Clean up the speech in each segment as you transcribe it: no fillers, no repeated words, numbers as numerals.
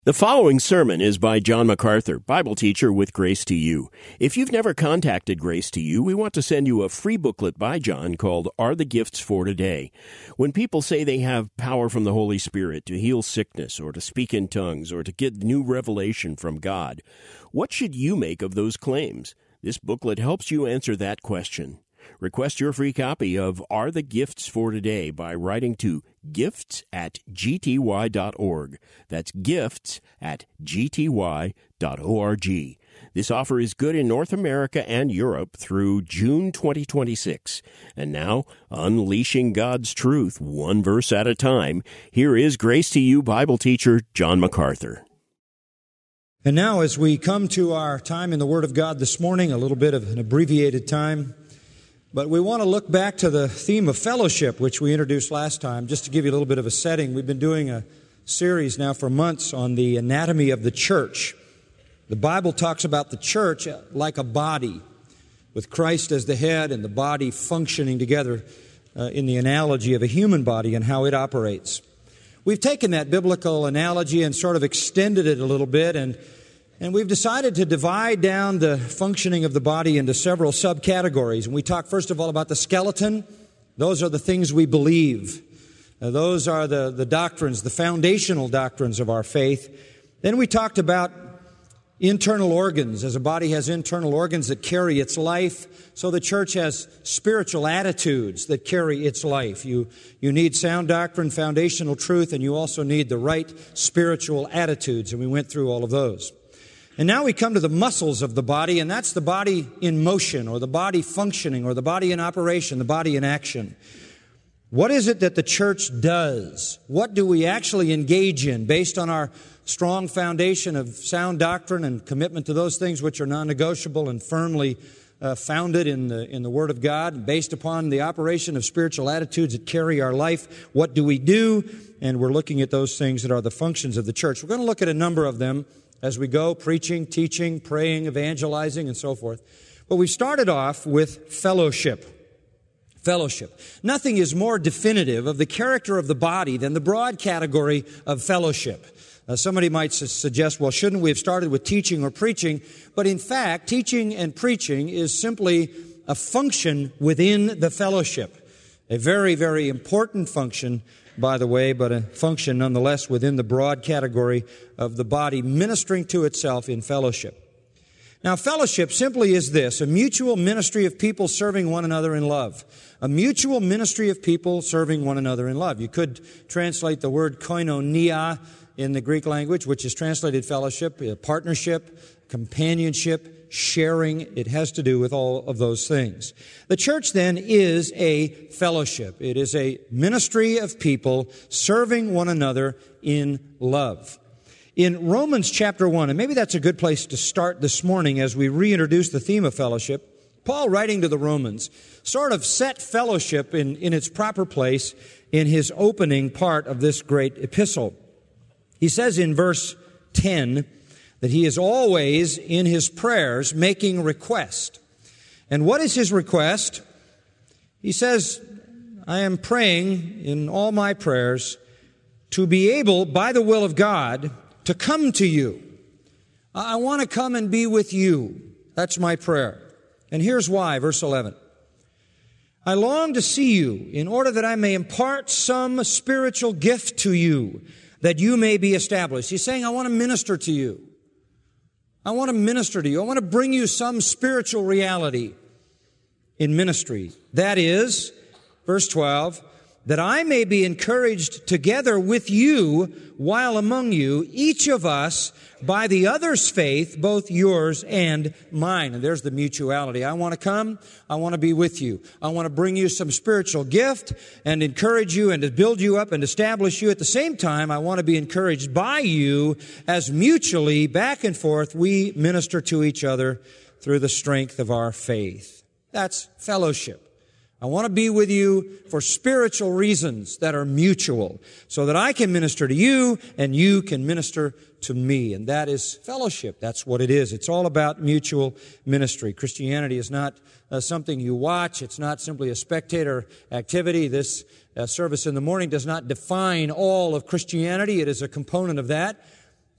The following sermon is by John MacArthur, Bible teacher with Grace to You. If you've never contacted Grace to You, we want to send you a free booklet by John called Are the Gifts for Today? When people say they have power from the Holy Spirit to heal sickness or to speak in tongues or to get new revelation from God, what should you make of those claims? This booklet helps you answer that question. Request your free copy of Are the Gifts for Today by writing to gifts@gty.org. That's gifts@gty.org. This offer is good in North America and Europe through June 2026. And now, unleashing God's truth one verse at a time, here is Grace to You Bible teacher John MacArthur. And now, as we come to our time in the Word of God this morning, a little bit of an abbreviated time, but we want to look back to the theme of fellowship, which we introduced last time, just to give you a little bit of a setting. We've been doing a series now for months on the anatomy of the church. The Bible talks about the church like a body, with Christ as the head and the body functioning together in the analogy of a human body and how it operates. We've taken that biblical analogy and sort of extended it a little bit, and we've decided to divide down the functioning of the body into several subcategories. And we talk first of all about the skeleton. Those are the things we believe. Those are the doctrines, the foundational doctrines of our faith. Then we talked about internal organs. As a body has internal organs that carry its life, so the church has spiritual attitudes that carry its life. You need sound doctrine, foundational truth, and you also need the right spiritual attitudes. And we went through all of those. And now we come to the muscles of the body, and that's the body in motion, or the body functioning, or the body in operation, the body in action. What is it that the church does? What do we actually engage in based on our strong foundation of sound doctrine and commitment to those things which are non-negotiable and firmly founded in the Word of God, based upon the operation of spiritual attitudes that carry our life? What do we do? And we're looking at those things that are the functions of the church. We're going to look at a number of them as we go, preaching, teaching, praying, evangelizing, and so forth. But we've started off with fellowship. Fellowship. Nothing is more definitive of the character of the body than the broad category of fellowship. Somebody might suggest, well, shouldn't we have started with teaching or preaching? But in fact, teaching and preaching is simply a function within the fellowship. A very, very important function, by the way, but a function nonetheless within the broad category of the body ministering to itself in fellowship. Now, fellowship simply is this: a mutual ministry of people serving one another in love. A mutual ministry of people serving one another in love. You could translate the word koinonia in the Greek language, which is translated fellowship, partnership, companionship, sharing. It has to do with all of those things. The church then is a fellowship. It is a ministry of people serving one another in love. In Romans chapter 1, and maybe that's a good place to start this morning as we reintroduce the theme of fellowship, Paul, writing to the Romans, sort of set fellowship in its proper place in his opening part of this great epistle. He says in verse 10 that he is always in his prayers making request. And what is his request? He says, I am praying in all my prayers to be able, by the will of God, to come to you. I want to come and be with you. That's my prayer. And here's why, verse 11. I long to see you in order that I may impart some spiritual gift to you, that you may be established. He's saying, I want to minister to you. I want to minister to you. I want to bring you some spiritual reality in ministry. That is, verse 12, that I may be encouraged together with you while among you, each of us by the other's faith, both yours and mine. And there's the mutuality. I want to come. I want to be with you. I want to bring you some spiritual gift and encourage you and to build you up and establish you. At the same time, I want to be encouraged by you as mutually, back and forth, we minister to each other through the strength of our faith. That's fellowship. I want to be with you for spiritual reasons that are mutual, so that I can minister to you and you can minister to me. And that is fellowship. That's what it is. It's all about mutual ministry. Christianity is not something you watch. It's not simply a spectator activity. This service in the morning does not define all of Christianity. It is a component of that.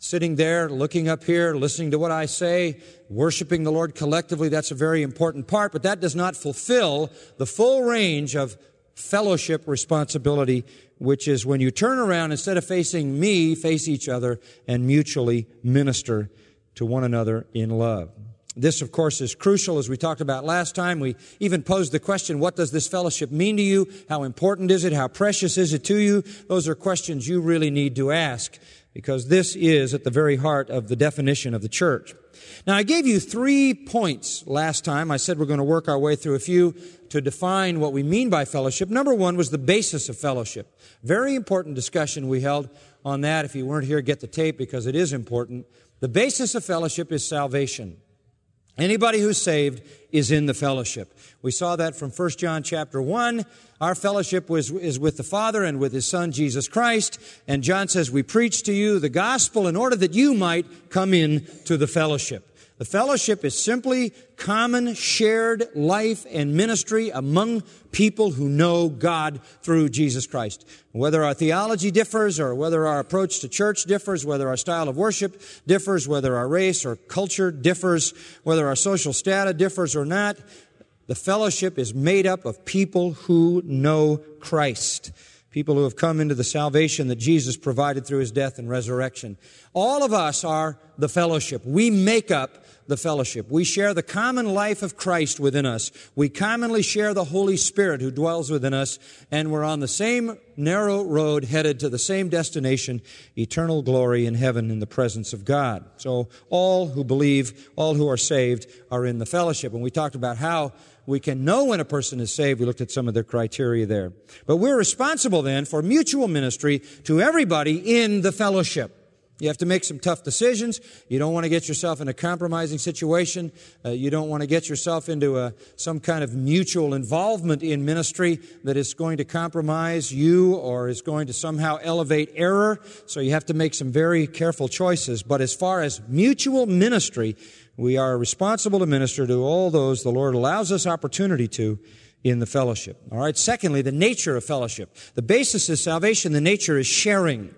sitting there, looking up here, listening to what I say, worshiping the Lord collectively, that's a very important part, but that does not fulfill the full range of fellowship responsibility, which is when you turn around, instead of facing me, face each other and mutually minister to one another in love. This, of course, is crucial. As we talked about last time, we even posed the question, what does this fellowship mean to you? How important is it? How precious is it to you? Those are questions you really need to ask, because this is at the very heart of the definition of the church. Now, I gave you 3 points last time. I said we're going to work our way through a few to define what we mean by fellowship. Number 1 was the basis of fellowship. Very important discussion we held on that. If you weren't here, get the tape, because it is important. The basis of fellowship is salvation. Anybody who's saved is in the fellowship. We saw that from 1 John chapter 1. Our fellowship is with the Father and with His Son, Jesus Christ. And John says, we preach to you the gospel in order that you might come in to the fellowship. The fellowship is simply common shared life and ministry among people who know God through Jesus Christ. Whether our theology differs, or whether our approach to church differs, whether our style of worship differs, whether our race or culture differs, whether our social status differs or not, the fellowship is made up of people who know Christ. People who have come into the salvation that Jesus provided through His death and resurrection. All of us are the fellowship. We make up the fellowship. We share the common life of Christ within us. We commonly share the Holy Spirit who dwells within us, and we're on the same narrow road headed to the same destination, eternal glory in heaven in the presence of God. So all who believe, all who are saved, are in the fellowship. And we talked about how we can know when a person is saved. We looked at some of the criteria there. But we're responsible then for mutual ministry to everybody in the fellowship. You have to make some tough decisions. You don't want to get yourself in a compromising situation. You don't want to get yourself into some kind of mutual involvement in ministry that is going to compromise you or is going to somehow elevate error. So you have to make some very careful choices. But as far as mutual ministry, we are responsible to minister to all those the Lord allows us opportunity to in the fellowship. All right. Secondly, the nature of fellowship. The basis is salvation. The nature is sharing.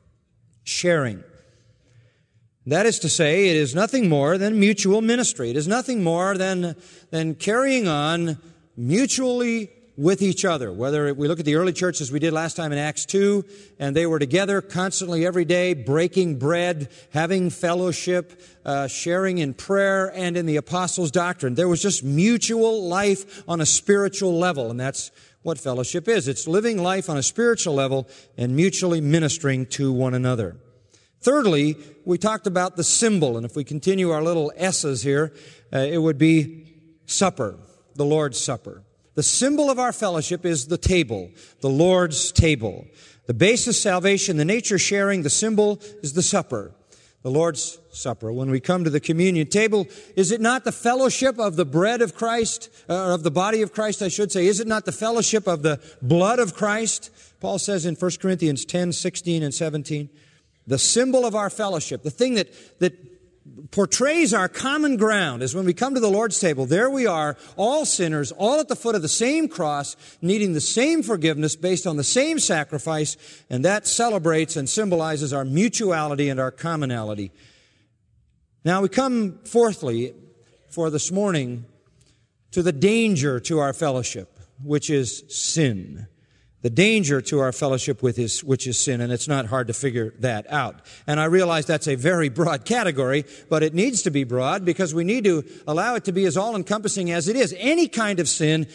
Sharing. That is to say, it is nothing more than mutual ministry. It is nothing more than carrying on mutually with each other. Whether we look at the early church as we did last time in Acts 2, and they were together constantly every day, breaking bread, having fellowship, sharing in prayer and in the apostles' doctrine. There was just mutual life on a spiritual level, and that's what fellowship is. It's living life on a spiritual level and mutually ministering to one another. Thirdly, we talked about the symbol, and if we continue our little S's here, it would be supper, the Lord's Supper. The symbol of our fellowship is the table, the Lord's table. The basis, salvation, the nature, sharing, the symbol is the supper, the Lord's Supper. When we come to the communion table, is it not the fellowship of the bread of Christ, of the body of Christ, I should say? Is it not the fellowship of the blood of Christ? Paul says in 1 Corinthians 10, 16 and 17, the symbol of our fellowship, the thing that portrays our common ground is when we come to the Lord's table, there we are, all sinners, all at the foot of the same cross, needing the same forgiveness based on the same sacrifice, and that celebrates and symbolizes our mutuality and our commonality. Now we come, fourthly, for this morning, to the danger to our fellowship, which is sin. The danger to our fellowship which is sin, and it's not hard to figure that out. And I realize that's a very broad category, but it needs to be broad because we need to allow it to be as all-encompassing as it is. Any kind of sin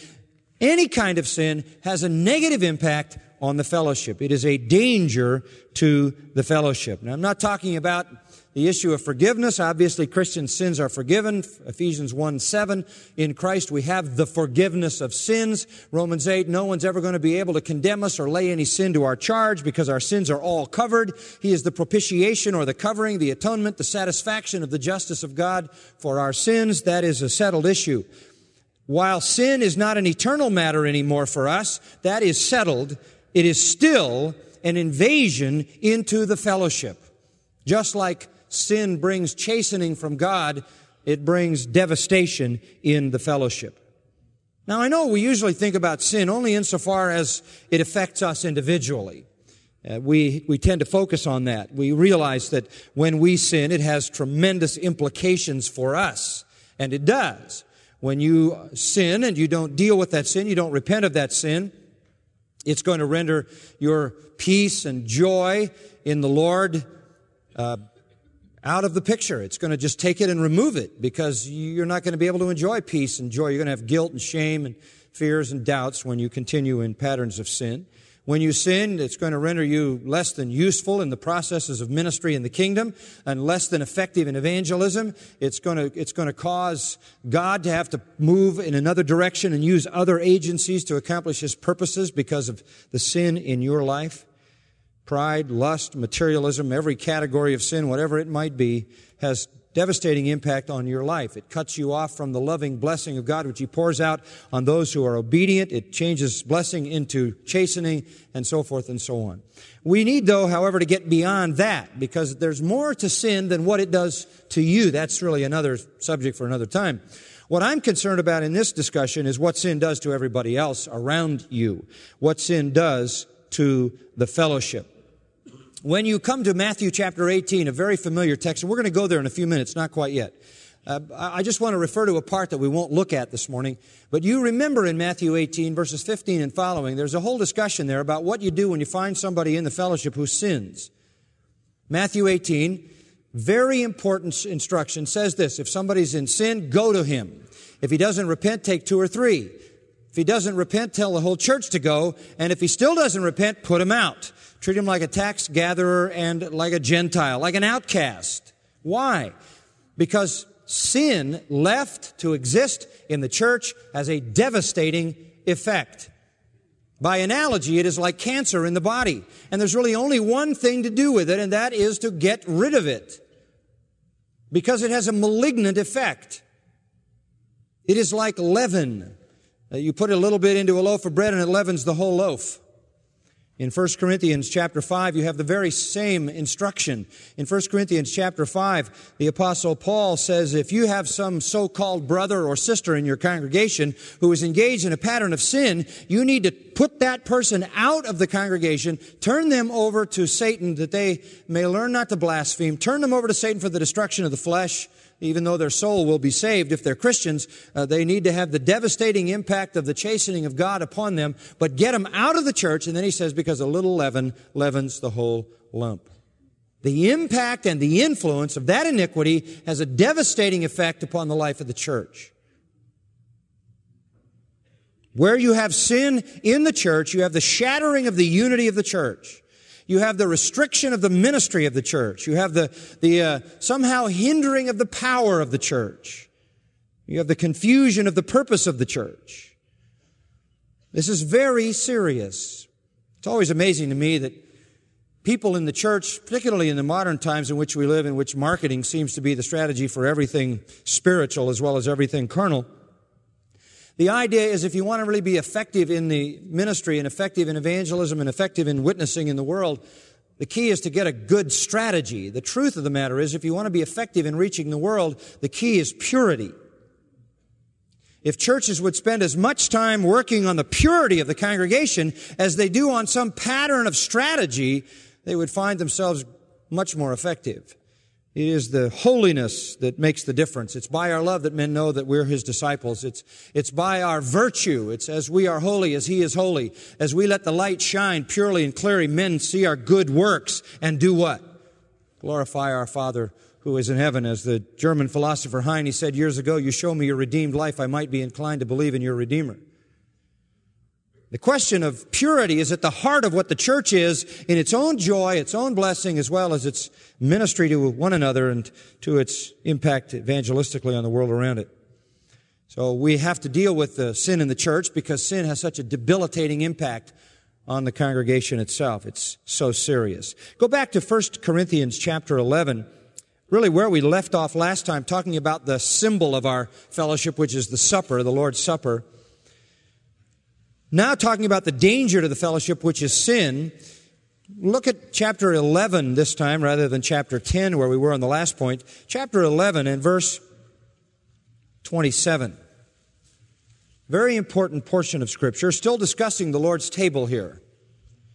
has a negative impact on the fellowship. It is a danger to the fellowship. Now, I'm not talking about the issue of forgiveness. Obviously, Christian sins are forgiven. Ephesians 1:7, in Christ we have the forgiveness of sins. Romans 8, no one's ever going to be able to condemn us or lay any sin to our charge because our sins are all covered. He is the propitiation or the covering, the atonement, the satisfaction of the justice of God for our sins. That is a settled issue. While sin is not an eternal matter anymore for us, that is settled. It is still an invasion into the fellowship. Just like sin brings chastening from God, it brings devastation in the fellowship. Now, I know we usually think about sin only insofar as it affects us individually. We tend to focus on that. We realize that when we sin, it has tremendous implications for us. And it does. When you sin and you don't deal with that sin, you don't repent of that sin, it's going to render your peace and joy in the Lord out of the picture. It's going to just take it and remove it, because you're not going to be able to enjoy peace and joy. You're going to have guilt and shame and fears and doubts when you continue in patterns of sin. When you sin, it's going to render you less than useful in the processes of ministry in the kingdom and less than effective in evangelism. It's going to cause God to have to move in another direction and use other agencies to accomplish His purposes because of the sin in your life. Pride, lust, materialism, every category of sin, whatever it might be, has devastating impact on your life. It cuts you off from the loving blessing of God, which He pours out on those who are obedient. It changes blessing into chastening, and so forth and so on. We need, though, however, to get beyond that, because there's more to sin than what it does to you. That's really another subject for another time. What I'm concerned about in this discussion is what sin does to everybody else around you, what sin does to the fellowship. When you come to Matthew chapter 18, a very familiar text, and we're going to go there in a few minutes, not quite yet. I just want to refer to a part that we won't look at this morning. But you remember in Matthew 18, verses 15 and following, there's a whole discussion there about what you do when you find somebody in the fellowship who sins. Matthew 18, very important instruction, says this: if somebody's in sin, go to him. If he doesn't repent, take 2 or 3. If he doesn't repent, tell the whole church to go. And if he still doesn't repent, put him out. Treat him like a tax gatherer and like a Gentile, like an outcast. Why? Because sin left to exist in the church has a devastating effect. By analogy, it is like cancer in the body. And there's really only one thing to do with it, and that is to get rid of it. Because it has a malignant effect. It is like leaven. You put a little bit into a loaf of bread and it leavens the whole loaf. In 1 Corinthians chapter 5, you have the very same instruction. In 1 Corinthians chapter 5, the Apostle Paul says, if you have some so-called brother or sister in your congregation who is engaged in a pattern of sin, you need to put that person out of the congregation, turn them over to Satan that they may learn not to blaspheme, turn them over to Satan for the destruction of the flesh. Even though their soul will be saved, if they're Christians, they need to have the devastating impact of the chastening of God upon them, but get them out of the church. And then he says, because a little leaven leavens the whole lump. The impact and the influence of that iniquity has a devastating effect upon the life of the church. Where you have sin in the church, you have the shattering of the unity of the church. You have the restriction of the ministry of the church. You have the somehow hindering of the power of the church. You have the confusion of the purpose of the church. This is very serious. It's always amazing to me that people in the church, particularly in the modern times in which we live, in which marketing seems to be the strategy for everything spiritual as well as everything carnal, the idea is if you want to really be effective in the ministry and effective in evangelism and effective in witnessing in the world, the key is to get a good strategy. The truth of the matter is if you want to be effective in reaching the world, the key is purity. If churches would spend as much time working on the purity of the congregation as they do on some pattern of strategy, they would find themselves much more effective. It is the holiness that makes the difference. It's by our love that men know that we're His disciples. It's by our virtue. It's as we are holy as He is holy. As we let the light shine purely and clearly, men see our good works and do what? Glorify our Father who is in heaven. As the German philosopher Heine said years ago, you show me your redeemed life, I might be inclined to believe in your Redeemer. The question of purity is at the heart of what the church is in its own joy, its own blessing, as well as its ministry to one another and to its impact evangelistically on the world around it. So we have to deal with the sin in the church because sin has such a debilitating impact on the congregation itself. It's so serious. Go back to 1 Corinthians chapter 11, really where we left off last time, talking about the symbol of our fellowship, which is the supper, the Lord's Supper. Now talking about the danger to the fellowship, which is sin. Look at chapter 11 this time rather than chapter 10 where we were on the last point. Chapter 11 and verse 27. Very important portion of Scripture. Still discussing the Lord's table here.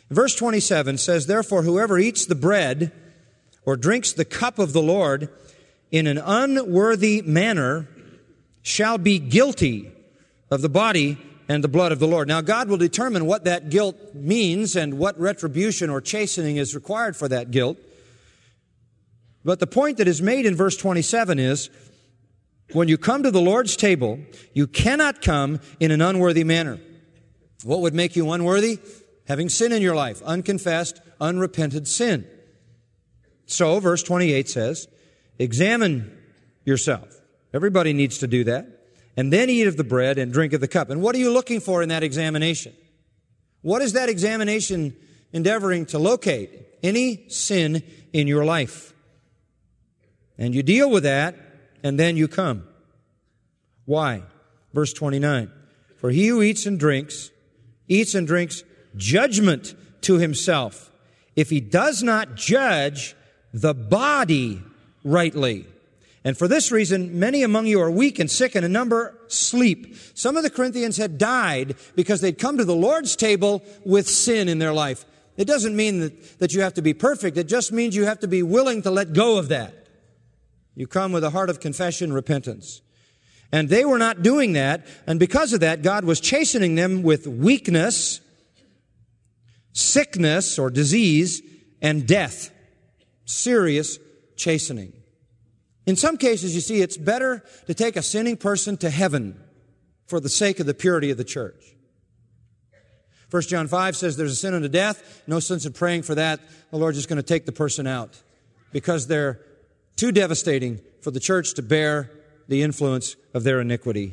Verse 27 says, "Therefore whoever eats the bread or drinks the cup of the Lord in an unworthy manner shall be guilty of the body and the blood of the Lord." Now God will determine what that guilt means and what retribution or chastening is required for that guilt. But the point that is made in verse 27 is, when you come to the Lord's table, you cannot come in an unworthy manner. What would make you unworthy? Having sin in your life, unconfessed, unrepented sin. So, verse 28 says, examine yourself. Everybody needs to do that. And then eat of the bread and drink of the cup. And what are you looking for in that examination? What is that examination endeavoring to locate? Any sin in your life. And you deal with that, and then you come. Why? Verse 29. "For he who eats and drinks judgment to himself, if he does not judge the body rightly. And for this reason, many among you are weak and sick, and a number sleep." Some of the Corinthians had died because they'd come to the Lord's table with sin in their life. It doesn't mean that you have to be perfect. It just means you have to be willing to let go of that. You come with a heart of confession, repentance. And they were not doing that, and because of that, God was chastening them with weakness, sickness or disease, and death. Serious chastening. In some cases, you see, it's better to take a sinning person to heaven for the sake of the purity of the church. 1 John 5 says there's a sin unto death. No sense in praying for that. The Lord's just going to take the person out because they're too devastating for the church to bear the influence of their iniquity.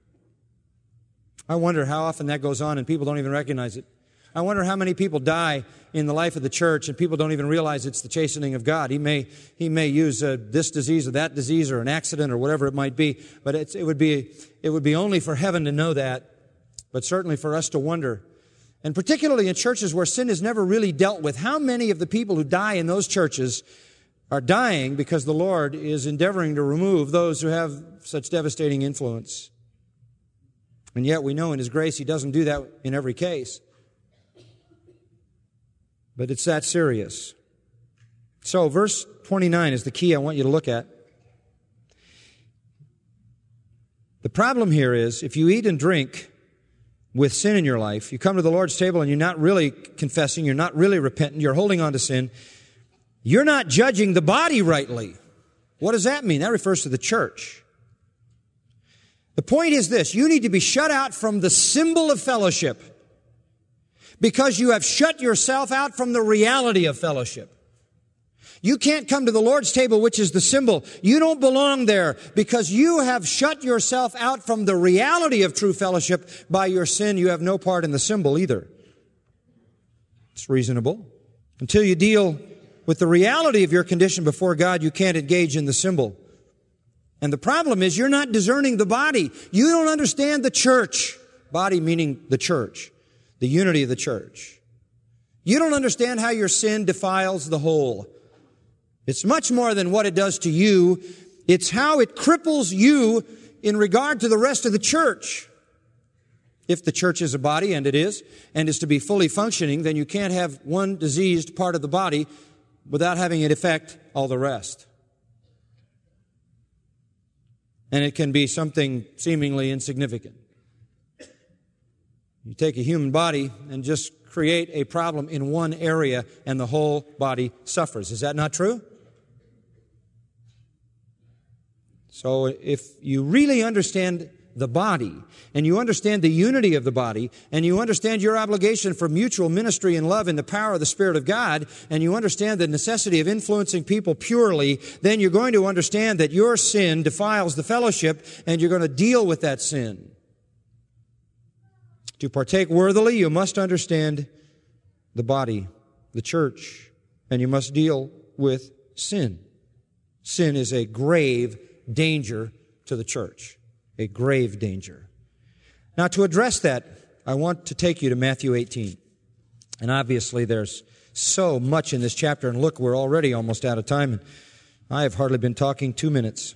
I wonder how often that goes on and people don't even recognize it. I wonder how many people die in the life of the church and people don't even realize it's the chastening of God. He may use this disease or that disease or an accident or whatever it might be, but it would be only for heaven to know that, but certainly for us to wonder. And particularly in churches where sin is never really dealt with, how many of the people who die in those churches are dying because the Lord is endeavoring to remove those who have such devastating influence? And yet we know in His grace He doesn't do that in every case. But it's that serious. So verse 29 is the key I want you to look at. The problem here is if you eat and drink with sin in your life, you come to the Lord's table and you're not really confessing, you're not really repentant, you're holding on to sin, you're not judging the body rightly. What does that mean? That refers to the church. The point is this: you need to be shut out from the symbol of fellowship because you have shut yourself out from the reality of fellowship. You can't come to the Lord's table, which is the symbol. You don't belong there because you have shut yourself out from the reality of true fellowship by your sin. You have no part in the symbol either. It's reasonable. Until you deal with the reality of your condition before God, you can't engage in the symbol. And the problem is you're not discerning the body. You don't understand the church. Body meaning the church. The unity of the church. You don't understand how your sin defiles the whole. It's much more than what it does to you. It's how it cripples you in regard to the rest of the church. If the church is a body, and it is, and is to be fully functioning, then you can't have one diseased part of the body without having it affect all the rest. And it can be something seemingly insignificant. You take a human body and just create a problem in one area and the whole body suffers. Is that not true? So if you really understand the body and you understand the unity of the body and you understand your obligation for mutual ministry and love in the power of the Spirit of God and you understand the necessity of influencing people purely, then you're going to understand that your sin defiles the fellowship and you're going to deal with that sin. To partake worthily, you must understand the body, the church, and you must deal with sin. Sin is a grave danger to the church. A grave danger. Now, to address that, I want to take you to Matthew 18. And obviously, there's so much in this chapter. And look, we're already almost out of time. And I have hardly been talking 2 minutes.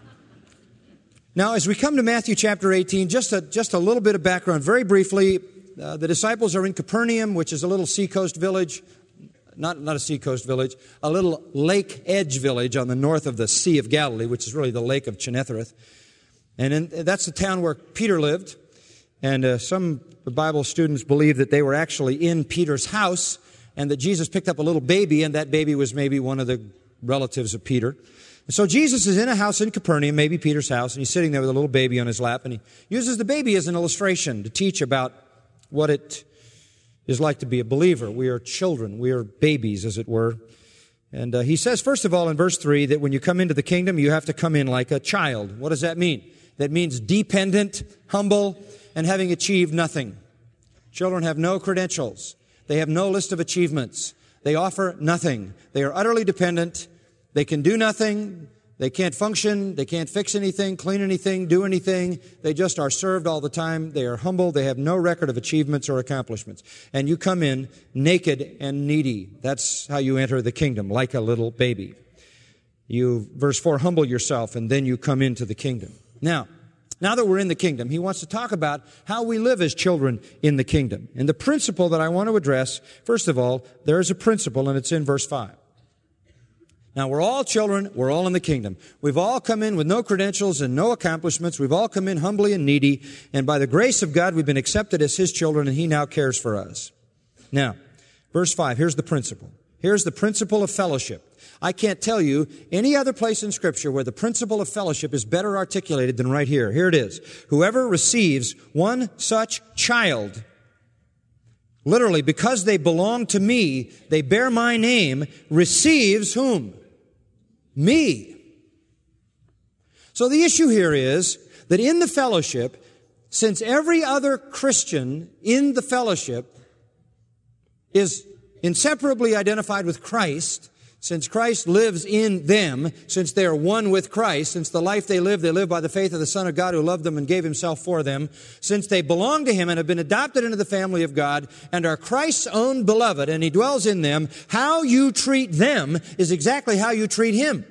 Now, as we come to Matthew chapter 18, just a little bit of background. Very briefly, the disciples are in Capernaum, which is a little seacoast village. Not a seacoast village, a little lake edge village on the north of the Sea of Galilee, which is really the Lake of Gennesareth. And that's the town where Peter lived. And some Bible students believe that they were actually in Peter's house and that Jesus picked up a little baby, and that baby was maybe one of the relatives of Peter. And so Jesus is in a house in Capernaum, maybe Peter's house, and he's sitting there with a little baby on his lap, and he uses the baby as an illustration to teach about what it is like to be a believer. We are children. We are babies, as it were. And he says, first of all, in verse 3, that when you come into the kingdom, you have to come in like a child. What does that mean? That means dependent, humble, and having achieved nothing. Children have no credentials. They have no list of achievements. They offer nothing. They are utterly dependent. They can do nothing. They can't function. They can't fix anything, clean anything, do anything. They just are served all the time. They are humble. They have no record of achievements or accomplishments. And you come in naked and needy. That's how you enter the kingdom, like a little baby. You, verse 4, humble yourself, and then you come into the kingdom. Now that we're in the kingdom, he wants to talk about how we live as children in the kingdom. And the principle that I want to address, first of all, there is a principle, and it's in verse 5. Now, we're all children. We're all in the kingdom. We've all come in with no credentials and no accomplishments. We've all come in humbly and needy. And by the grace of God, we've been accepted as His children, and He now cares for us. Now, verse 5, here's the principle. Here's the principle of fellowship. I can't tell you any other place in Scripture where the principle of fellowship is better articulated than right here. Here it is. Whoever receives one such child, literally, because they belong to me, they bear my name, receives whom? Me. So the issue here is that in the fellowship, since every other Christian in the fellowship is inseparably identified with Christ, since Christ lives in them, since they are one with Christ, since the life they live by the faith of the Son of God who loved them and gave Himself for them, since they belong to Him and have been adopted into the family of God and are Christ's own beloved and He dwells in them, how you treat them is exactly how you treat Him.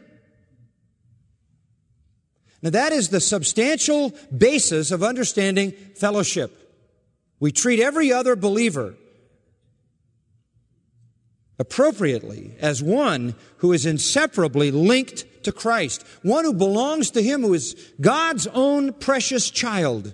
Now that is the substantial basis of understanding fellowship. We treat every other believer appropriately as one who is inseparably linked to Christ, one who belongs to Him, who is God's own precious child.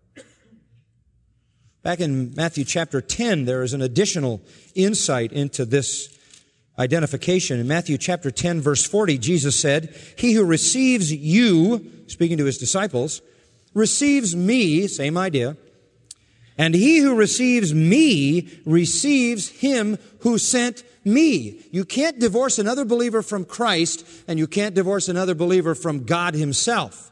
Back in Matthew chapter 10, there is an additional insight into this identification. In Matthew chapter 10, verse 40, Jesus said, "He who receives you," speaking to His disciples, "receives me," same idea, "and he who receives me receives Him who sent me." You can't divorce another believer from Christ, and you can't divorce another believer from God Himself.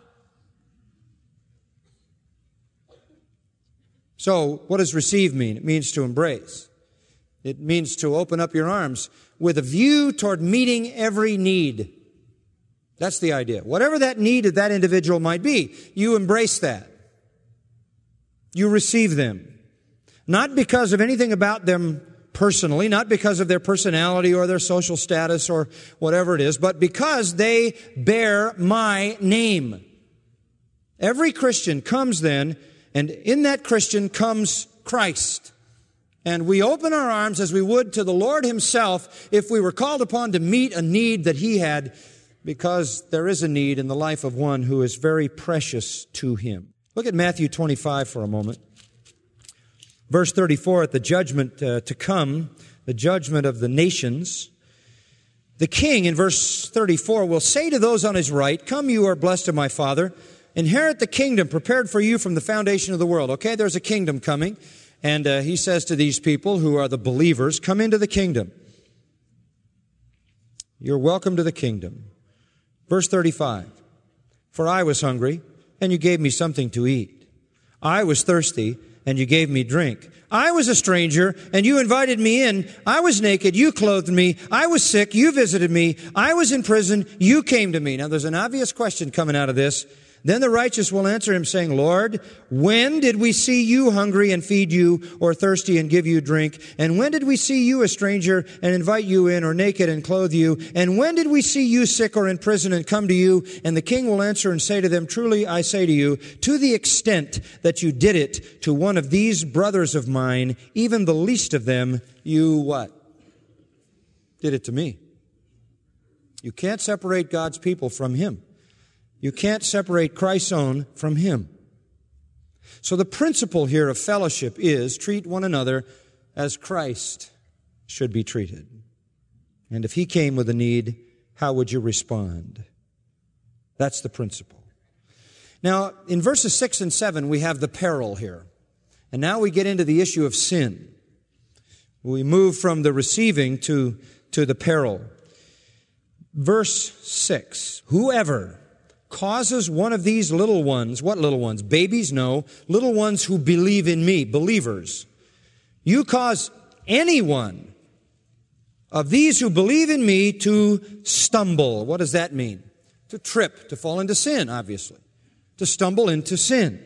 So, what does receive mean? It means to embrace. It means to open up your arms with a view toward meeting every need. That's the idea. Whatever that need of that individual might be, you embrace that. You receive them. Not because of anything about them personally, not because of their personality or their social status or whatever it is, but because they bear my name. Every Christian comes then, and in that Christian comes Christ. And we open our arms as we would to the Lord Himself if we were called upon to meet a need that He had, because there is a need in the life of one who is very precious to Him. Look at Matthew 25 for a moment. Verse 34, at the judgment to come, the judgment of the nations, the king, in verse 34, will say to those on his right, "Come, you are blessed of my Father, inherit the kingdom prepared for you from the foundation of the world." Okay, there's a kingdom coming. And he says to these people who are the believers, "Come into the kingdom. You're welcome to the kingdom." Verse 35, "For I was hungry, and you gave me something to eat. I was thirsty, and you gave me drink. I was a stranger, and you invited me in. I was naked, you clothed me. I was sick, you visited me. I was in prison, you came to me." Now, there's an obvious question coming out of this Then the righteous will answer him, saying, Lord, when did we see you hungry and feed you, or thirsty and give you drink? And when did we see you a stranger and invite you in, or naked and clothe you? And when did we see you sick or in prison and come to you? And the king will answer and say to them, truly I say to you, to the extent that you did it to one of these brothers of mine, even the least of them, you what? Did it to me. You can't separate God's people from Him. You can't separate Christ's own from Him. So the principle here of fellowship is treat one another as Christ should be treated. And if He came with a need, how would you respond? That's the principle. Now, in verses 6 and 7, we have the peril here. And now we get into the issue of sin. We move from the receiving to the peril. Verse 6, whoever causes one of these little ones, what little ones? Babies? No. Little ones who believe in me, believers. You cause anyone of these who believe in me to stumble. What does that mean? To trip, to fall into sin, obviously. To stumble into sin.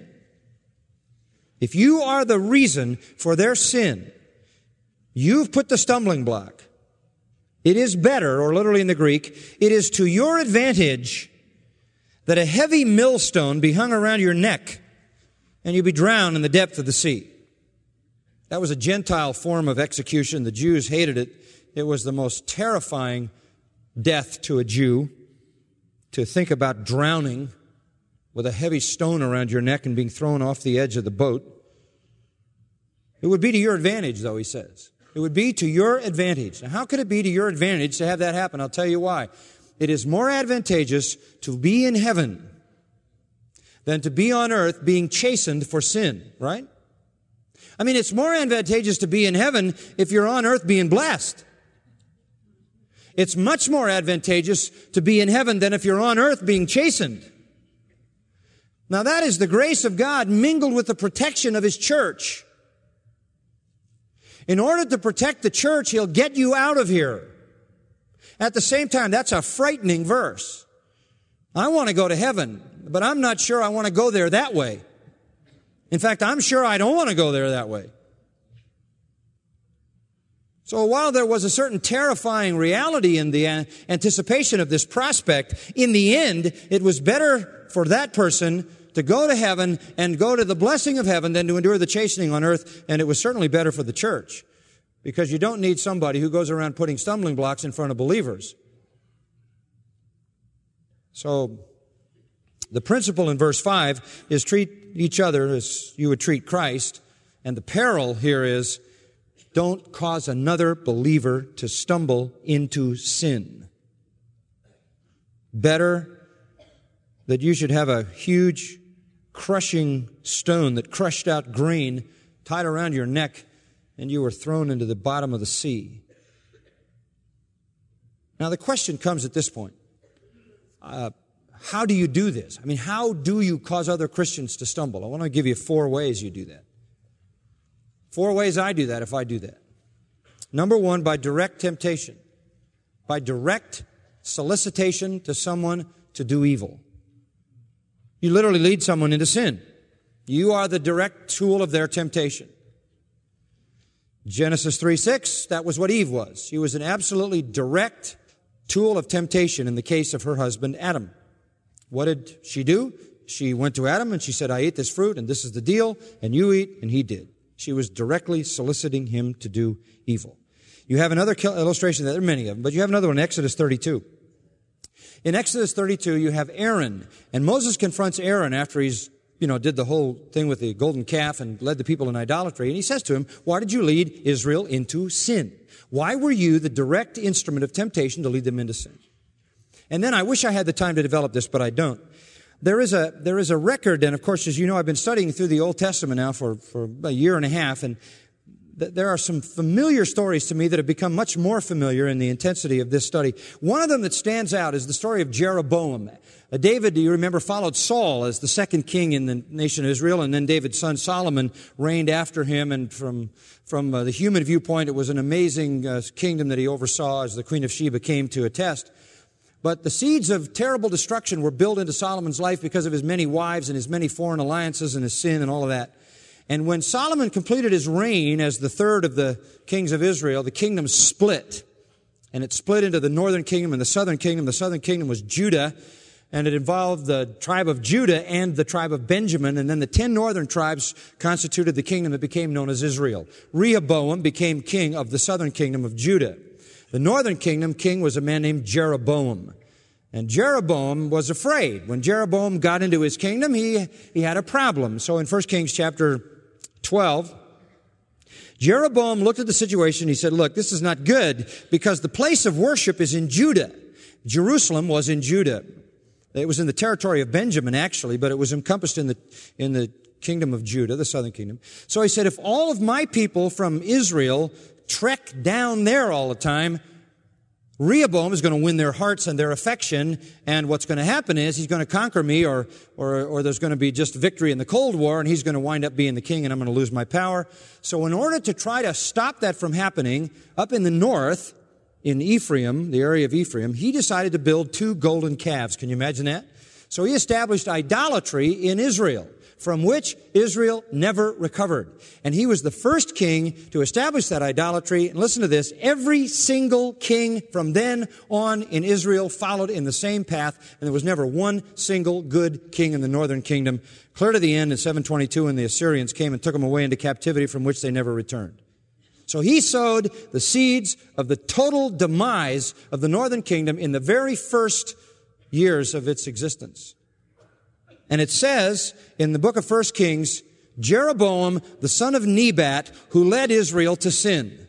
If you are the reason for their sin, you've put the stumbling block. It is better, or literally in the Greek, it is to your advantage that a heavy millstone be hung around your neck and you be drowned in the depth of the sea. That was a Gentile form of execution. The Jews hated it. It was the most terrifying death to a Jew, to think about drowning with a heavy stone around your neck and being thrown off the edge of the boat. It would be to your advantage, though, he says. It would be to your advantage. Now, how could it be to your advantage to have that happen? I'll tell you why. It is more advantageous to be in heaven than to be on earth being chastened for sin, right? I mean, it's more advantageous to be in heaven if you're on earth being blessed. It's much more advantageous to be in heaven than if you're on earth being chastened. Now, that is the grace of God mingled with the protection of His church. In order to protect the church, He'll get you out of here. At the same time, that's a frightening verse. I want to go to heaven, but I'm not sure I want to go there that way. In fact, I'm sure I don't want to go there that way. So while there was a certain terrifying reality in the anticipation of this prospect, in the end, it was better for that person to go to heaven and go to the blessing of heaven than to endure the chastening on earth, and it was certainly better for the church. Because you don't need somebody who goes around putting stumbling blocks in front of believers. So, the principle in verse 5 is treat each other as you would treat Christ. And the peril here is, don't cause another believer to stumble into sin. Better that you should have a huge crushing stone that crushed out grain tied around your neck and you were thrown into the bottom of the sea. Now the question comes at this point. How do you do this? I mean, how do you cause other Christians to stumble? I want to give you 4 ways you do that. 4 ways I do that if I do that. Number 1, by direct temptation. By direct solicitation to someone to do evil. You literally lead someone into sin. You are the direct tool of their temptation. Genesis 3:6, that was what Eve was. She was an absolutely direct tool of temptation in the case of her husband Adam. What did she do? She went to Adam and she said, I ate this fruit and this is the deal, and you eat, and he did. She was directly soliciting him to do evil. You have another illustration, there are many of them, but you have another one in Exodus 32. In Exodus 32, you have Aaron, and Moses confronts Aaron after he's did the whole thing with the golden calf and led the people in idolatry. And he says to him, why did you lead Israel into sin? Why were you the direct instrument of temptation to lead them into sin? And then I wish I had the time to develop this, but I don't. There is a record, and of course, as you know, I've been studying through the Old Testament now for a year and a half, and there are some familiar stories to me that have become much more familiar in the intensity of this study. One of them that stands out is the story of Jeroboam. David, do you remember, followed Saul as the second king in the nation of Israel, and then David's son Solomon reigned after him, and from the human viewpoint, it was an amazing kingdom that he oversaw, as the Queen of Sheba came to attest. But the seeds of terrible destruction were built into Solomon's life because of his many wives and his many foreign alliances and his sin and all of that. And when Solomon completed his reign as the third of the kings of Israel, the kingdom split. And it split into the northern kingdom and the southern kingdom. The southern kingdom was Judah, and it involved the tribe of Judah and the tribe of Benjamin. And then the 10 northern tribes constituted the kingdom that became known as Israel. Rehoboam became king of the southern kingdom of Judah. The northern kingdom king was a man named Jeroboam. And Jeroboam was afraid. When Jeroboam got into his kingdom, he had a problem. So in 1 Kings chapter 12, Jeroboam looked at the situation. He said, look, this is not good because the place of worship is in Judah. Jerusalem was in Judah. It was in the territory of Benjamin, actually, but it was encompassed in the kingdom of Judah, the southern kingdom. So he said, if all of my people from Israel trek down there all the time, Rehoboam is going to win their hearts and their affection, and what's going to happen is he's going to conquer me, or there's going to be just victory in the Cold War, and he's going to wind up being the king, and I'm going to lose my power. So in order to try to stop that from happening, up in the north, in Ephraim, the area of Ephraim, he decided to build 2 golden calves. Can you imagine that? So he established idolatry in Israel, from which Israel never recovered. And he was the first king to establish that idolatry. And listen to this, every single king from then on in Israel followed in the same path, and there was never one single good king in the northern kingdom, clear to the end in 722 when the Assyrians came and took them away into captivity from which they never returned. So he sowed the seeds of the total demise of the northern kingdom in the very first years of its existence. And it says in the book of 1 Kings, Jeroboam, the son of Nebat, who led Israel to sin.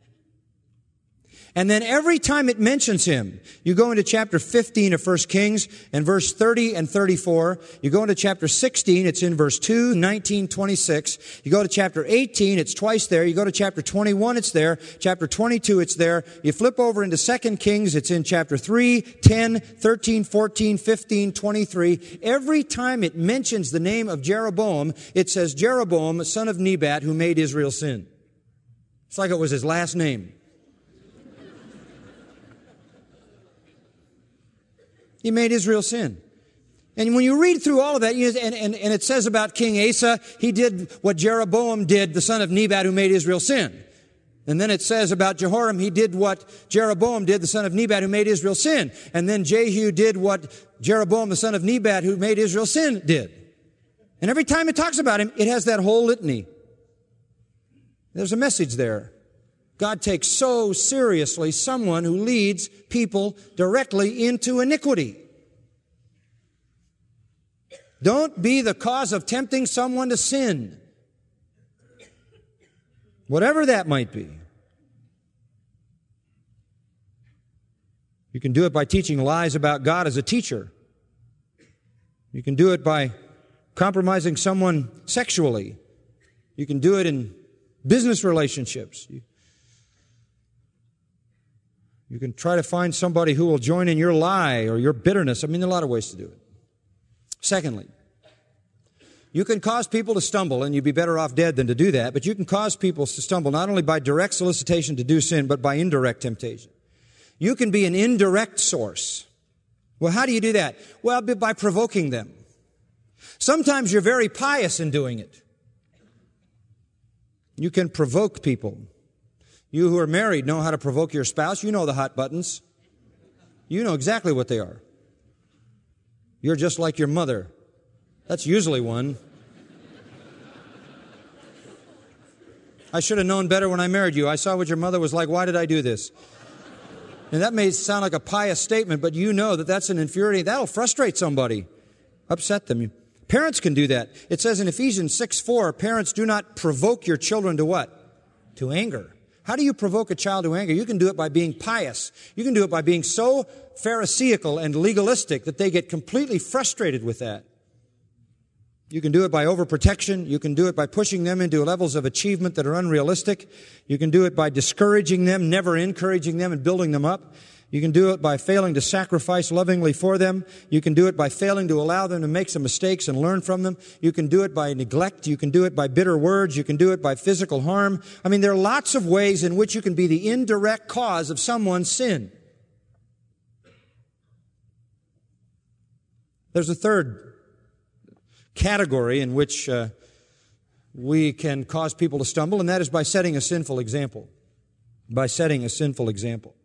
And then every time it mentions him, you go into chapter 15 of 1 Kings and verse 30 and 34. You go into chapter 16, it's in verse 2, 19, 26. You go to chapter 18, it's twice there. You go to chapter 21, it's there. Chapter 22, it's there. You flip over into 2 Kings, it's in chapter 3, 10, 13, 14, 15, 23. Every time it mentions the name of Jeroboam, it says Jeroboam, son of Nebat, who made Israel sin. It's like it was his last name. He made Israel sin. And when you read through all of that, and it says about King Asa, he did what Jeroboam did, the son of Nebat, who made Israel sin. And then it says about Jehoram, he did what Jeroboam did, the son of Nebat, who made Israel sin. And then Jehu did what Jeroboam, the son of Nebat, who made Israel sin, did. And every time it talks about him, it has that whole litany. There's a message there. God takes so seriously someone who leads people directly into iniquity. Don't be the cause of tempting someone to sin, whatever that might be. You can do it by teaching lies about God as a teacher. You can do it by compromising someone sexually. You can do it in business relationships. You can try to find somebody who will join in your lie or your bitterness. I mean, there are a lot of ways to do it. Secondly, you can cause people to stumble, and you'd be better off dead than to do that, but you can cause people to stumble not only by direct solicitation to do sin, but by indirect temptation. You can be an indirect source. Well, how do you do that? Well, by provoking them. Sometimes you're very pious in doing it. You can provoke people. You who are married know how to provoke your spouse. You know the hot buttons. You know exactly what they are. You're just like your mother. That's usually one. I should have known better when I married you. I saw what your mother was like. Why did I do this? And that may sound like a pious statement, but you know that that's an infuriating. That'll frustrate somebody, upset them. Parents can do that. It says in Ephesians 6:4, parents, do not provoke your children to what? To anger. How do you provoke a child to anger? You can do it by being pious. You can do it by being so pharisaical and legalistic that they get completely frustrated with that. You can do it by overprotection. You can do it by pushing them into levels of achievement that are unrealistic. You can do it by discouraging them, never encouraging them and building them up. You can do it by failing to sacrifice lovingly for them. You can do it by failing to allow them to make some mistakes and learn from them. You can do it by neglect. You can do it by bitter words. You can do it by physical harm. I mean, there are lots of ways in which you can be the indirect cause of someone's sin. There's a third category in which we can cause people to stumble, and that is by setting a sinful example. By setting a sinful example.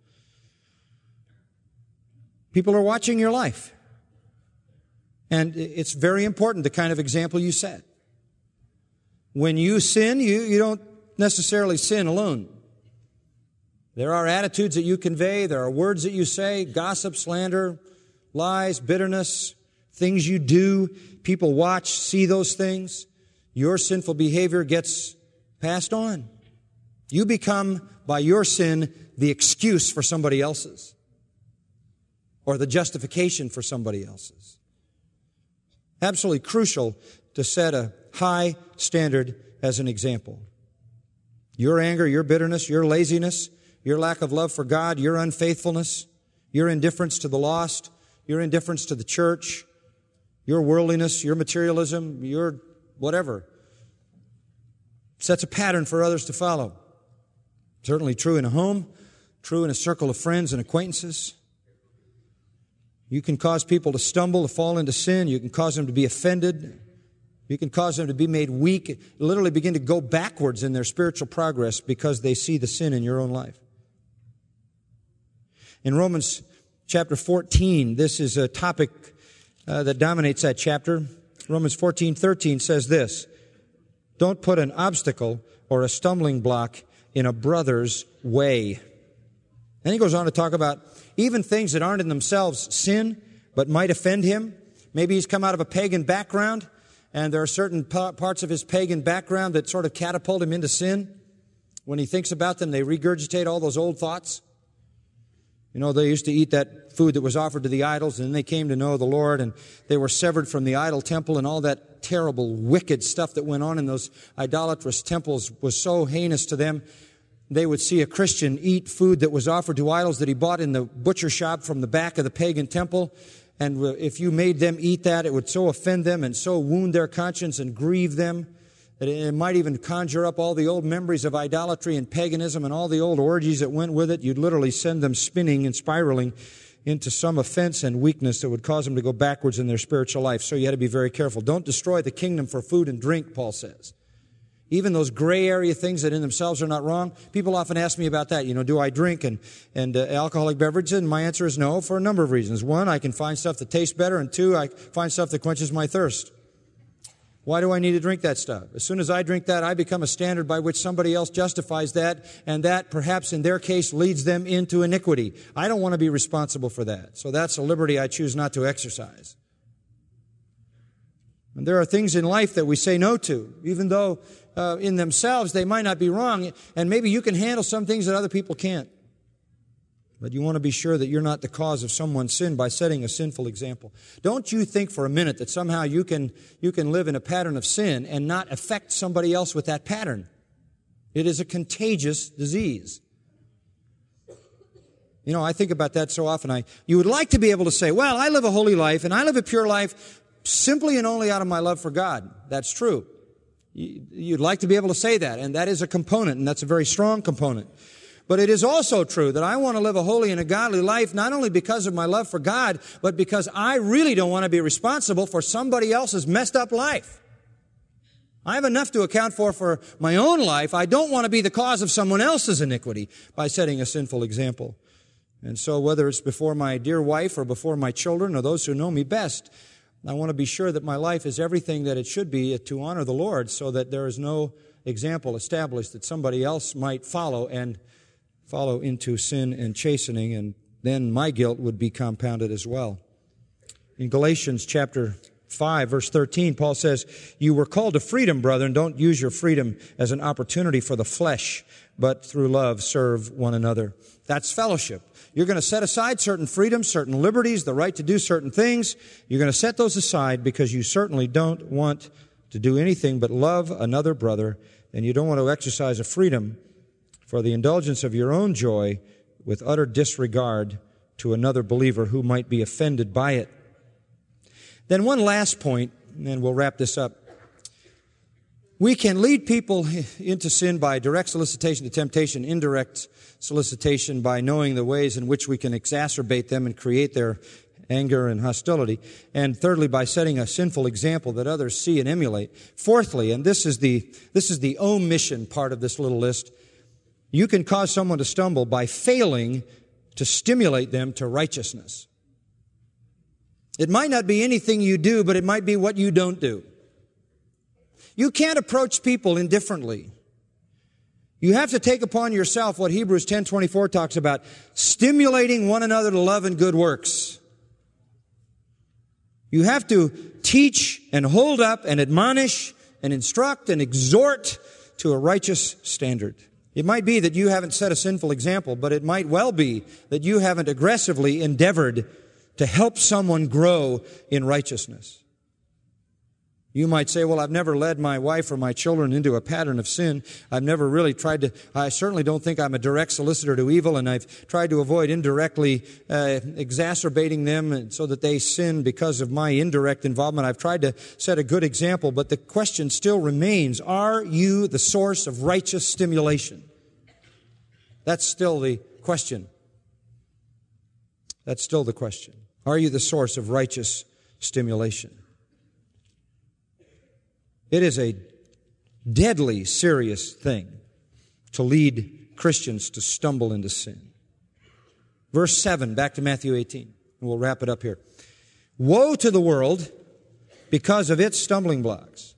People are watching your life. And it's very important the kind of example you set. When you sin, you don't necessarily sin alone. There are attitudes that you convey, there are words that you say, gossip, slander, lies, bitterness, things you do. People watch, see those things. Your sinful behavior gets passed on. You become, by your sin, the excuse for somebody else's, or the justification for somebody else's. Absolutely crucial to set a high standard as an example. Your anger, your bitterness, your laziness, your lack of love for God, your unfaithfulness, your indifference to the lost, your indifference to the church, your worldliness, your materialism, your whatever, sets a pattern for others to follow. Certainly true in a home, true in a circle of friends and acquaintances. You can cause people to stumble, to fall into sin. You can cause them to be offended. You can cause them to be made weak, literally begin to go backwards in their spiritual progress because they see the sin in your own life. In Romans chapter 14, this is a topic that dominates that chapter. Romans 14:13 says this: don't put an obstacle or a stumbling block in a brother's way. And he goes on to talk about even things that aren't in themselves sin, but might offend him. Maybe he's come out of a pagan background, and there are certain parts of his pagan background that sort of catapult him into sin. When he thinks about them, they regurgitate all those old thoughts. You know, they used to eat that food that was offered to the idols, and then they came to know the Lord, and they were severed from the idol temple, and all that terrible, wicked stuff that went on in those idolatrous temples was so heinous to them. They would see a Christian eat food that was offered to idols that he bought in the butcher shop from the back of the pagan temple. And if you made them eat that, it would so offend them and so wound their conscience and grieve them that it might even conjure up all the old memories of idolatry and paganism and all the old orgies that went with it. You'd literally send them spinning and spiraling into some offense and weakness that would cause them to go backwards in their spiritual life. So you had to be very careful. Don't destroy the kingdom for food and drink, Paul says. Even those gray area things that in themselves are not wrong. People often ask me about that. You know, do I drink and alcoholic beverages? And my answer is no, for a number of reasons. One, I can find stuff that tastes better. And two, I find stuff that quenches my thirst. Why do I need to drink that stuff? As soon as I drink that, I become a standard by which somebody else justifies that, and that, perhaps in their case, leads them into iniquity. I don't want to be responsible for that. So that's a liberty I choose not to exercise. And there are things in life that we say no to, even though in themselves they might not be wrong, and maybe you can handle some things that other people can't. But you want to be sure that you're not the cause of someone's sin by setting a sinful example. Don't you think for a minute that somehow you can live in a pattern of sin and not affect somebody else with that pattern. It is a contagious disease. You know, I think about that so often. You would like to be able to say, well, I live a holy life and I live a pure life simply and only out of my love for God. That's true. You'd like to be able to say that, and that is a component, and that's a very strong component. But it is also true that I want to live a holy and a godly life, not only because of my love for God, but because I really don't want to be responsible for somebody else's messed up life. I have enough to account for my own life. I don't want to be the cause of someone else's iniquity by setting a sinful example. And so whether it's before my dear wife or before my children or those who know me best, I want to be sure that my life is everything that it should be to honor the Lord, so that there is no example established that somebody else might follow into sin and chastening, and then my guilt would be compounded as well. In Galatians chapter 5, verse 13, Paul says, you were called to freedom, brethren. Don't use your freedom as an opportunity for the flesh, but through love serve one another. That's fellowship. You're going to set aside certain freedoms, certain liberties, the right to do certain things. You're going to set those aside because you certainly don't want to do anything but love another brother, and you don't want to exercise a freedom for the indulgence of your own joy with utter disregard to another believer who might be offended by it. Then one last point, and then we'll wrap this up. We can lead people into sin by direct solicitation to temptation, indirect solicitation by knowing the ways in which we can exacerbate them and create their anger and hostility. And thirdly, by setting a sinful example that others see and emulate. Fourthly, and this is the omission part of this little list, you can cause someone to stumble by failing to stimulate them to righteousness. It might not be anything you do, but it might be what you don't do. You can't approach people indifferently. You have to take upon yourself what Hebrews 10:24 talks about, stimulating one another to love and good works. You have to teach and hold up and admonish and instruct and exhort to a righteous standard. It might be that you haven't set a sinful example, but it might well be that you haven't aggressively endeavored to help someone grow in righteousness. You might say, well, I've never led my wife or my children into a pattern of sin. I've never really tried to, I certainly don't think I'm a direct solicitor to evil, and I've tried to avoid indirectly exacerbating them so that they sin because of my indirect involvement. I've tried to set a good example, but the question still remains, are you the source of righteous stimulation? That's still the question. That's still the question. Are you the source of righteous stimulation? It is a deadly serious thing to lead Christians to stumble into sin. Verse 7, back to Matthew 18, and we'll wrap it up here. Woe to the world because of its stumbling blocks.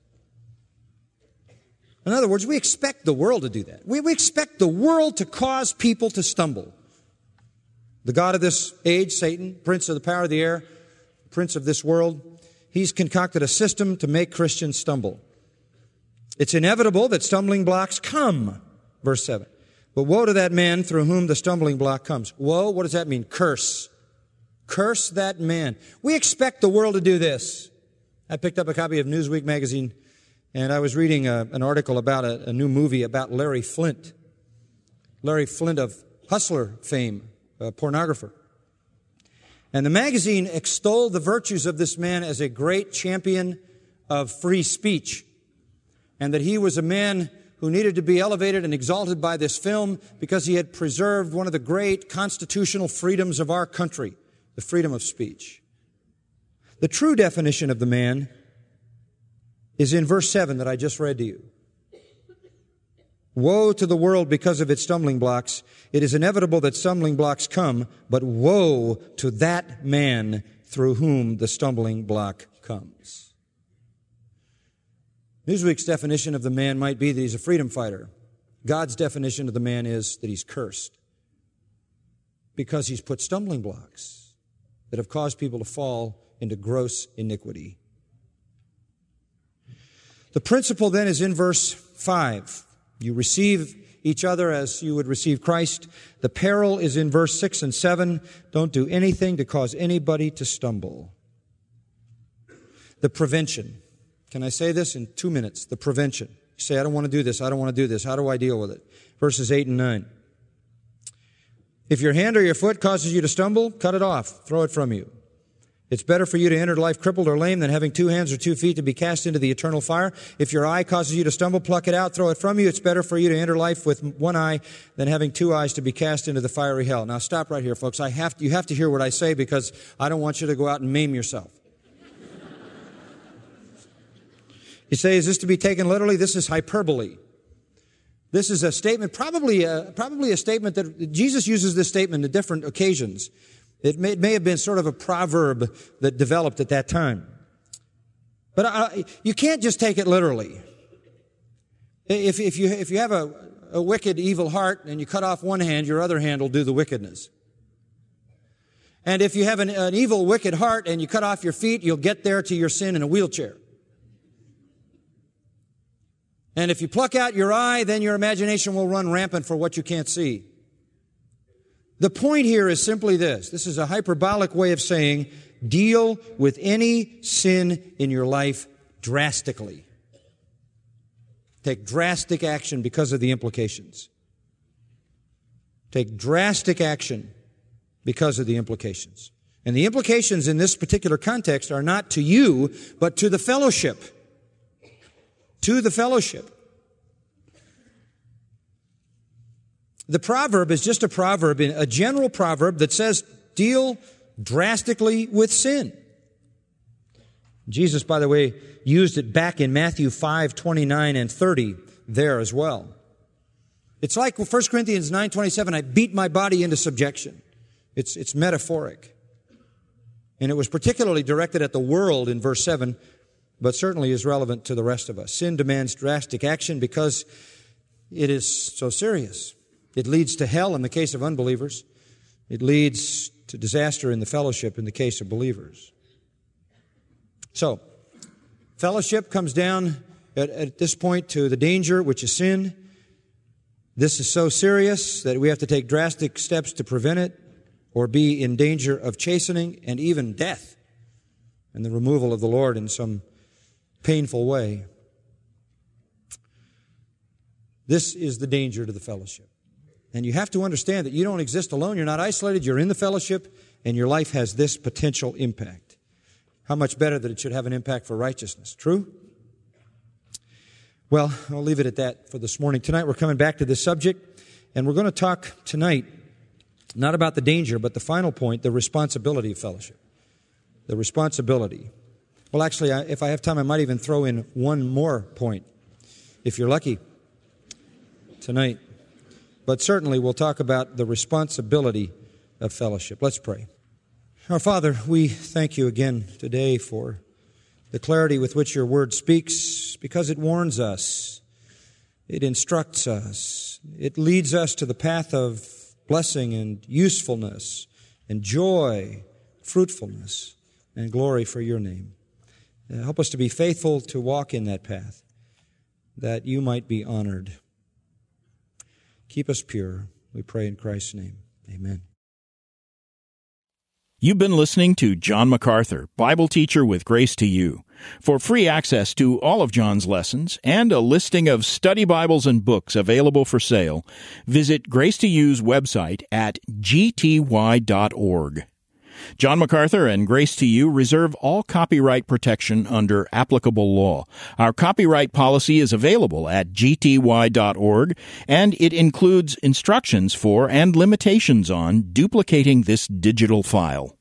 In other words, we expect the world to do that. We expect the world to cause people to stumble. The god of this age, Satan, prince of the power of the air, prince of this world, he's concocted a system to make Christians stumble. It's inevitable that stumbling blocks come, verse 7. But woe to that man through whom the stumbling block comes. Woe, what does that mean? Curse. Curse that man. We expect the world to do this. I picked up a copy of Newsweek magazine, and I was reading an article about a new movie about Larry Flynt. Larry Flynt of Hustler fame, a pornographer. And the magazine extolled the virtues of this man as a great champion of free speech, and that he was a man who needed to be elevated and exalted by this film because he had preserved one of the great constitutional freedoms of our country, the freedom of speech. The true definition of the man is in verse 7 that I just read to you. Woe to the world because of its stumbling blocks. It is inevitable that stumbling blocks come, but woe to that man through whom the stumbling block comes. Newsweek's definition of the man might be that he's a freedom fighter. God's definition of the man is that he's cursed because he's put stumbling blocks that have caused people to fall into gross iniquity. The principle then is in verse 5. You receive each other as you would receive Christ. The peril is in verse 6 and 7. Don't do anything to cause anybody to stumble. The prevention. Can I say this in 2 minutes? The prevention. You say, I don't want to do this. I don't want to do this. How do I deal with it? Verses 8 and 9. If your hand or your foot causes you to stumble, cut it off. Throw it from you. It's better for you to enter life crippled or lame than having 2 hands or 2 feet to be cast into the eternal fire. If your eye causes you to stumble, pluck it out, throw it from you. It's better for you to enter life with 1 eye than having 2 eyes to be cast into the fiery hell. Now stop right here, folks. You have to hear what I say because I don't want you to go out and maim yourself. You say, is this to be taken literally? This is hyperbole. This is a statement, probably a statement that Jesus uses this statement at different occasions. It may have been sort of a proverb that developed at that time. But you can't just take it literally. If you have a wicked, evil heart and you cut off one hand, your other hand will do the wickedness. And if you have an evil, wicked heart and you cut off your feet, you'll get there to your sin in a wheelchair. And if you pluck out your eye, then your imagination will run rampant for what you can't see. The point here is simply this. This is a hyperbolic way of saying, deal with any sin in your life drastically. Take drastic action because of the implications. Take drastic action because of the implications. And the implications in this particular context are not to you, but to the fellowship. To the fellowship. The proverb is just a proverb, a general proverb that says, deal drastically with sin. Jesus, by the way, used it back in Matthew 5:29 and 30 there as well. It's like 1 Corinthians 9:27, I beat my body into subjection. It's metaphoric. And it was particularly directed at the world in verse 7, but certainly is relevant to the rest of us. Sin demands drastic action because it is so serious. It leads to hell in the case of unbelievers. It leads to disaster in the fellowship in the case of believers. So, fellowship comes down at this point to the danger, which is sin. This is so serious that we have to take drastic steps to prevent it or be in danger of chastening and even death and the removal of the Lord in some painful way. This is the danger to the fellowship. And you have to understand that you don't exist alone. You're not isolated. You're in the fellowship, and your life has this potential impact. How much better that it should have an impact for righteousness. True? Well, I'll leave it at that for this morning. Tonight we're coming back to this subject, and we're going to talk tonight not about the danger, but the final point, the responsibility of fellowship. The responsibility. Well, actually, if I have time, I might even throw in one more point, if you're lucky, tonight. But certainly we'll talk about the responsibility of fellowship. Let's pray. Our Father, we thank you again today for the clarity with which your word speaks, because it warns us, it instructs us, it leads us to the path of blessing and usefulness and joy, fruitfulness, and glory for your name. Help us to be faithful to walk in that path, that you might be honored. Keep us pure, we pray in Christ's name. Amen. You've been listening to John MacArthur, Bible teacher with Grace to You. For free access to all of John's lessons and a listing of study Bibles and books available for sale, visit Grace to You's website at gty.org. John MacArthur and Grace to You reserve all copyright protection under applicable law. Our copyright policy is available at gty.org, and it includes instructions for and limitations on duplicating this digital file.